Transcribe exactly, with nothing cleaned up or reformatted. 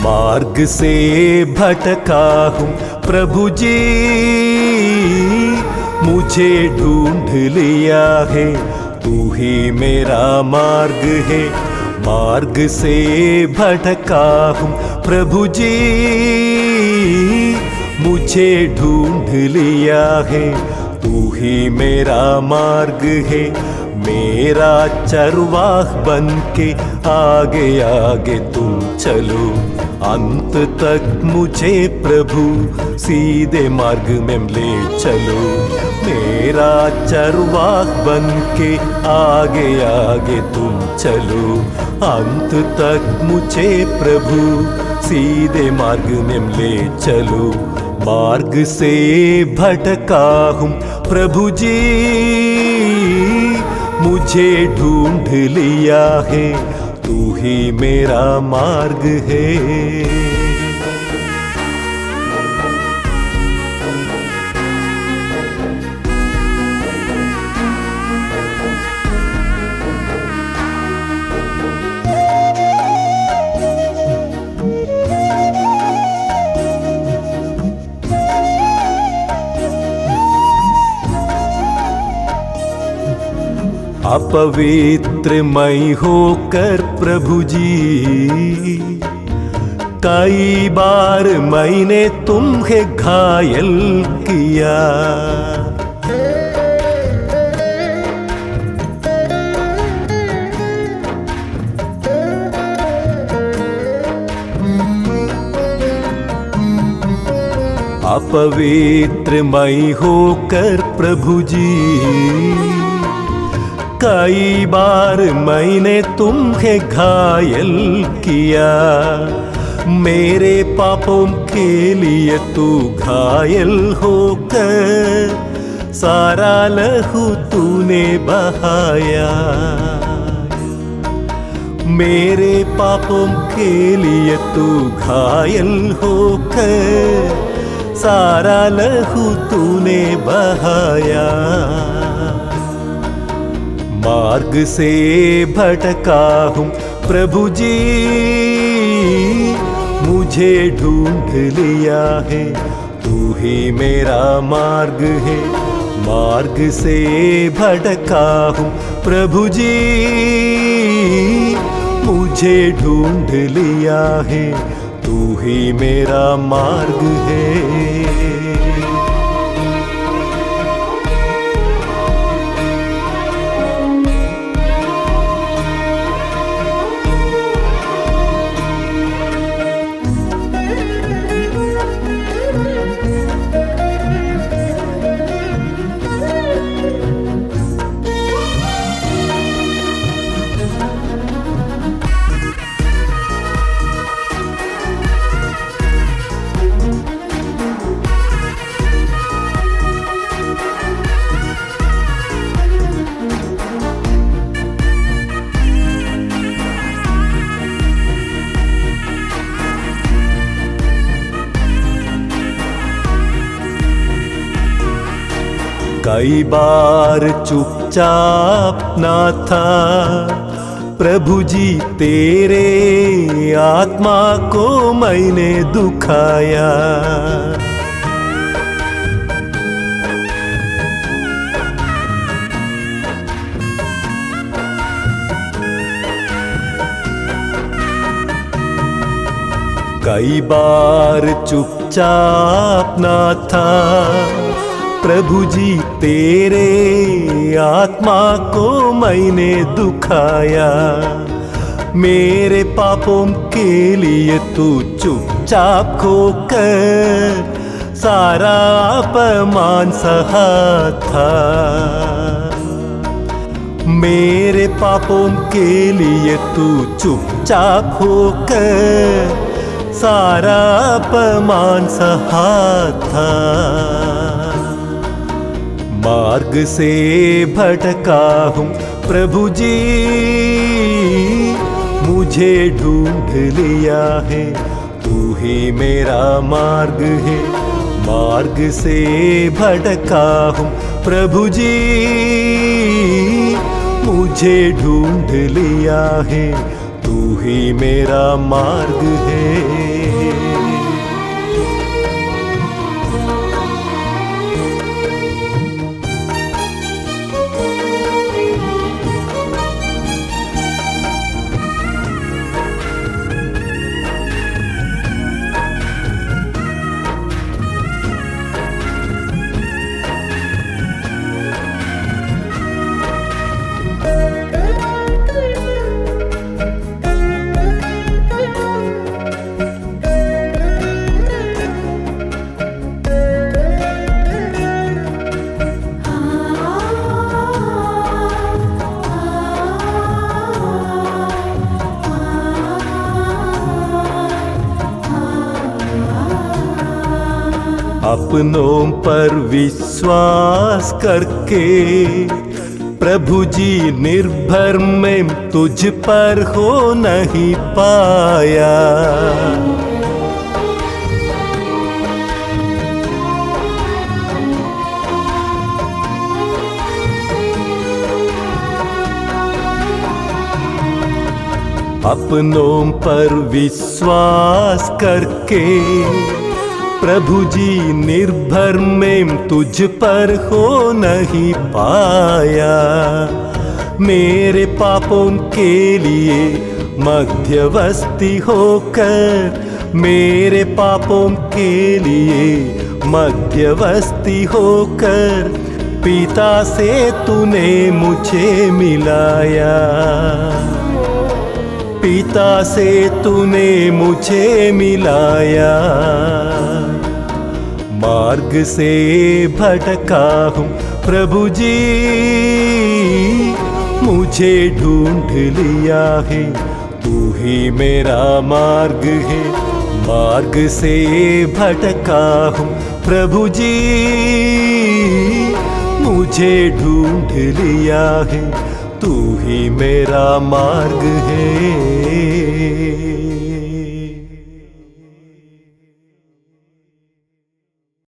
मार्ग से भटका हूँ प्रभु जी, मुझे ढूंढ लिया है, तू ही मेरा मार्ग है। मार्ग से भटका हूँ प्रभु जी, मुझे ढूंढ लिया है, तू ही मेरा मार्ग है। मेरा चरवाह बन के आगे आगे तुम चलो, अंत तक मुझे प्रभु सीधे मार्ग में ले चलो। मेरा चरवाह बन के आगे आगे तुम चलो, अंत तक मुझे प्रभु सीधे मार्ग में ले चलो। मार्ग से भटका हूँ प्रभु जी, मुझे ढूंढ लिया है, तू ही मेरा मार्ग है। अपवित्र मैं होकर प्रभु जी, कई बार मैंने तुम्हें घायल किया। अपवित्र मैं होकर प्रभु जी, कई बार मैंने तुम्हें घायल किया। मेरे पापों के लिए तू घायल होकर सारा लहू तूने बहाया। मेरे पापों के लिए तू घायल होकर सारा लहू तूने बहाया। मार्ग से भटका हूँ प्रभु जी, मुझे ढूंढ लिया है, तू ही मेरा मार्ग है। मार्ग से भटका हूँ प्रभु जी, मुझे ढूंढ लिया है, तू ही मेरा मार्ग है। कई बार चुपचाप ना था प्रभु जी, तेरे आत्मा को मैंने दुखाया। कई बार चुपचाप ना था प्रभु जी, तेरे आत्मा को मैंने दुखाया। मेरे पापों के लिए तू चुपचाप होकर सारा अपमान सहा था। मेरे पापों के लिए तू चुपचाप होकर सारा अपमान सहा था। मार्ग से भटका हूँ प्रभु जी, मुझे ढूंढ लिया है, तू ही मेरा मार्ग है। मार्ग से भटका हूँ प्रभु जी, मुझे ढूंढ लिया है, तू तू ही मेरा मार्ग है। अपनों पर विश्वास करके प्रभु जी निर्भर मैं तुझ पर हो नहीं पाया। अपनों पर विश्वास करके प्रभु जी निर्भर मैं तुझ पर हो नहीं पाया। मेरे पापों के लिए मध्यवस्थी होकर, मेरे पापों के लिए मध्यवस्थी होकर पिता से तूने मुझे मिलाया। पिता से तूने मुझे मिलाया। मार्ग से भटका हूँ प्रभु जी, मुझे ढूंढ लिया है, तू ही मेरा मार्ग है। मार्ग से भटका हूँ प्रभु जी, मुझे ढूंढ लिया है, तू ही मेरा मार्ग है।